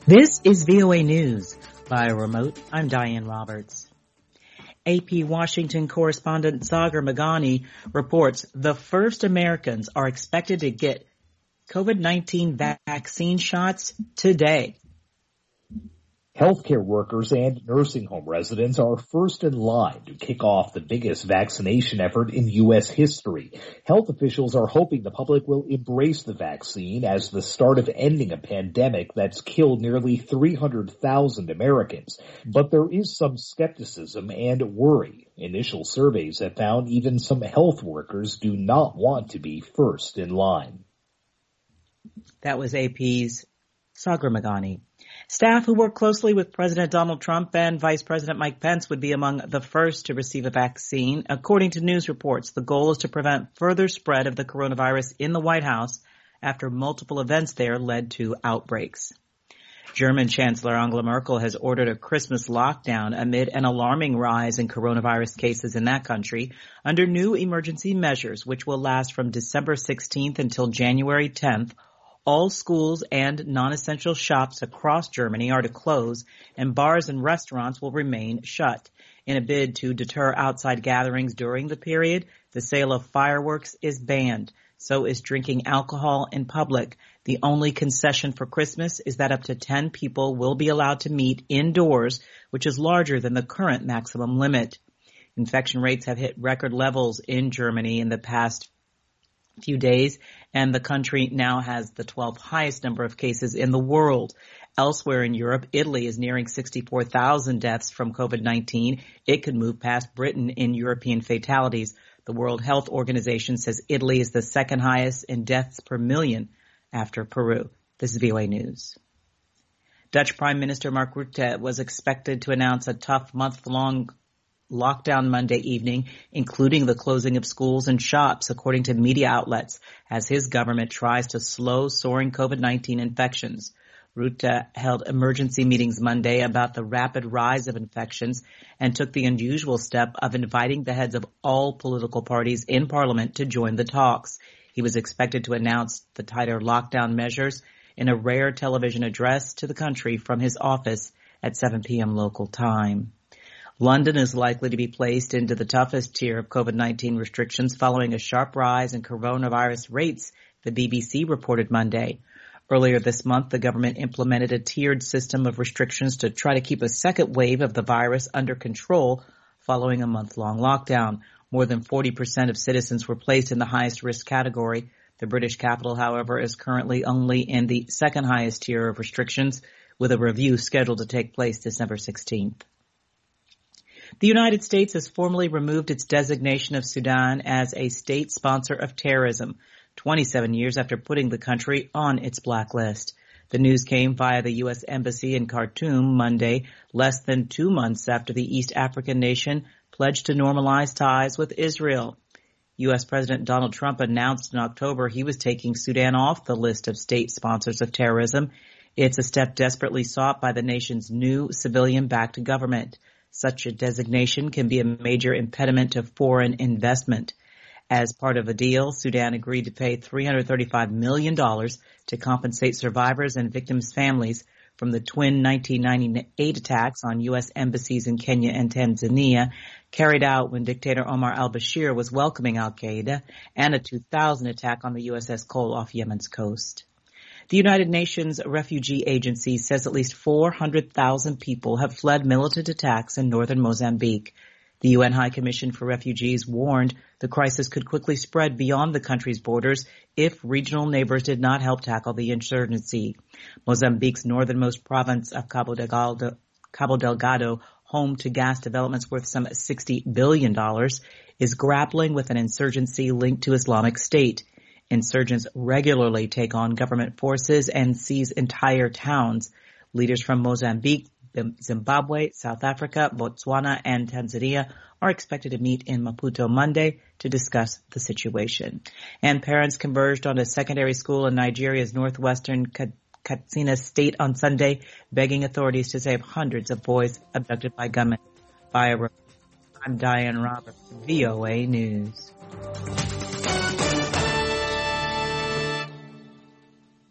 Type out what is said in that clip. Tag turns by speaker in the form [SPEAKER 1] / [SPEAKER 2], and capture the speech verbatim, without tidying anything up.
[SPEAKER 1] This is V O A News. Via remote, I'm Diane Roberts. A P Washington correspondent Sagar Meghani reports the first Americans are expected to get COVID nineteen vaccine shots today.
[SPEAKER 2] Healthcare workers and nursing home residents are first in line to kick off the biggest vaccination effort in U S history. Health officials are hoping the public will embrace the vaccine as the start of ending a pandemic that's killed nearly three hundred thousand Americans. But there is some skepticism and worry. Initial surveys have found even some health workers do not want to be first in line.
[SPEAKER 1] That was A P's Sagar Meghani. Staff who work closely with President Donald Trump and Vice President Mike Pence would be among the first to receive a vaccine. According to news reports, the goal is to prevent further spread of the coronavirus in the White House after multiple events there led to outbreaks. German Chancellor Angela Merkel has ordered a Christmas lockdown amid an alarming rise in coronavirus cases in that country under new emergency measures, which will last from December sixteenth until January tenth. All schools and non-essential shops across Germany are to close, and bars and restaurants will remain shut. In a bid to deter outside gatherings during the period, the sale of fireworks is banned. So is drinking alcohol in public. The only concession for Christmas is that up to ten people will be allowed to meet indoors, which is larger than the current maximum limit. Infection rates have hit record levels in Germany in the past few days, and the country now has the twelfth highest number of cases in the world. Elsewhere in Europe, Italy is nearing sixty-four thousand deaths from COVID nineteen. It could move past Britain in European fatalities. The World Health Organization says Italy is the second highest in deaths per million after Peru. This is V O A News. Dutch Prime Minister Mark Rutte was expected to announce a tough month-long lockdown Monday evening, including the closing of schools and shops, according to media outlets, as his government tries to slow soaring COVID nineteen infections. Rutte held emergency meetings Monday about the rapid rise of infections and took the unusual step of inviting the heads of all political parties in Parliament to join the talks. He was expected to announce the tighter lockdown measures in a rare television address to the country from his office at seven p.m. local time. London is likely to be placed into the toughest tier of COVID nineteen restrictions following a sharp rise in coronavirus rates, the B B C reported Monday. Earlier this month, the government implemented a tiered system of restrictions to try to keep a second wave of the virus under control following a month-long lockdown. More than forty percent of citizens were placed in the highest risk category. The British capital, however, is currently only in the second highest tier of restrictions, with a review scheduled to take place December sixteenth. The United States has formally removed its designation of Sudan as a state sponsor of terrorism, twenty-seven years after putting the country on its blacklist. The news came via the U S Embassy in Khartoum Monday, less than two months after the East African nation pledged to normalize ties with Israel. U S President Donald Trump announced in October he was taking Sudan off the list of state sponsors of terrorism. It's a step desperately sought by the nation's new civilian-backed government. Such a designation can be a major impediment to foreign investment. As part of a deal, Sudan agreed to pay three hundred thirty-five million dollars to compensate survivors and victims' families from the twin nineteen ninety-eight attacks on U S embassies in Kenya and Tanzania, carried out when dictator Omar al-Bashir was welcoming al-Qaeda, and a two thousand attack on the U S S Cole off Yemen's coast. The United Nations Refugee Agency says at least four hundred thousand people have fled militant attacks in northern Mozambique. The U N High Commission for Refugees warned the crisis could quickly spread beyond the country's borders if regional neighbors did not help tackle the insurgency. Mozambique's northernmost province of Cabo Delgado, Cabo Delgado, home to gas developments worth some sixty billion dollars, is grappling with an insurgency linked to Islamic State. Insurgents regularly take on government forces and seize entire towns. Leaders from Mozambique, Zimbabwe, South Africa, Botswana, and Tanzania are expected to meet in Maputo Monday to discuss the situation. And parents converged on a secondary school in Nigeria's northwestern Katsina state on Sunday, begging authorities to save hundreds of boys abducted by gunmen. I'm Diane Roberts, V O A News.